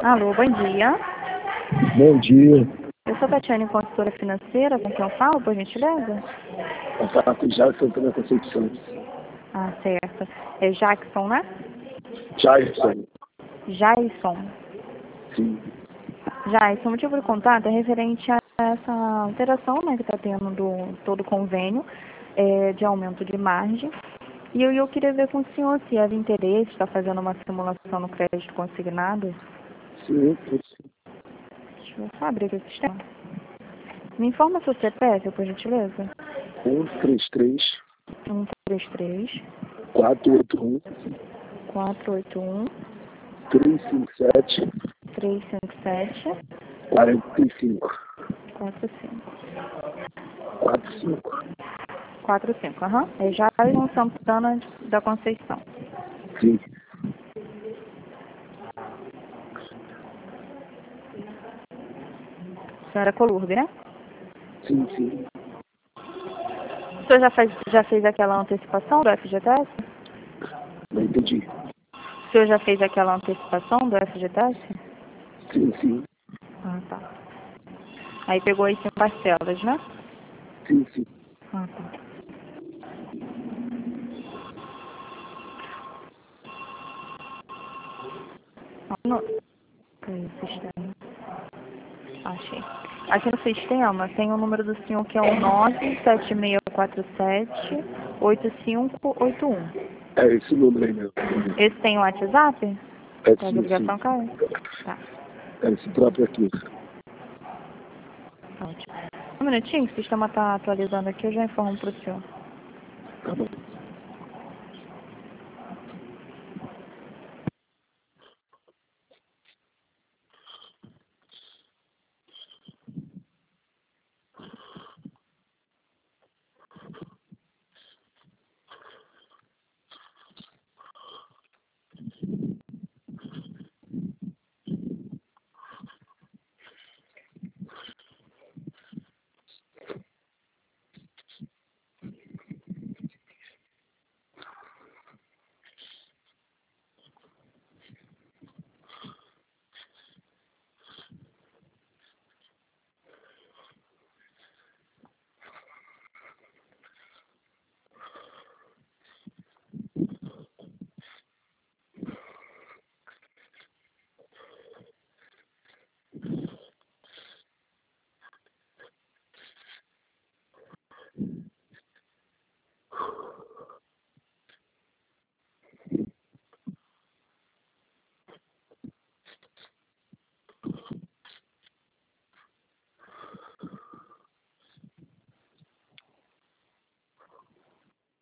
Alô, bom dia. Bom dia. Eu sou Tatiane, consultora financeira, com quem eu falo, por gentileza? Eu falo com o Jackson pela Concepção. Ah, certo. É Jackson, né? Jackson. Jason. Sim. Jason, o motivo do contato é referente a essa alteração, né, que está tendo do todo o convênio de aumento de margem. E eu queria ver com o senhor se havia interesse, está fazendo uma simulação no crédito consignado. Sim. Deixa eu só abrir aqui o sistema. Me informa seu CPF, por gentileza. 133 133 481 481 357 357 45 45 45. 45, aham. É Jason Santana da Conceição. Sim. Senhora Colurbe, né? Sim, sim. O senhor já fez aquela antecipação do FGTS? Não entendi. O senhor já fez aquela antecipação do FGTS? Sim, sim. Ah, tá. Aí pegou aí 5 parcelas, né? Sim, sim. Ah, tá. No... Sistema. Achei. Aqui no sistema tem o número do senhor que é o 97647-8581. É esse número aí mesmo. Esse tem o WhatsApp? É Para a sim, sim. ligação caiu? Tá. É esse próprio aqui. Ótimo. Um minutinho, o sistema está atualizando aqui, eu já informo para o senhor. Tá bom.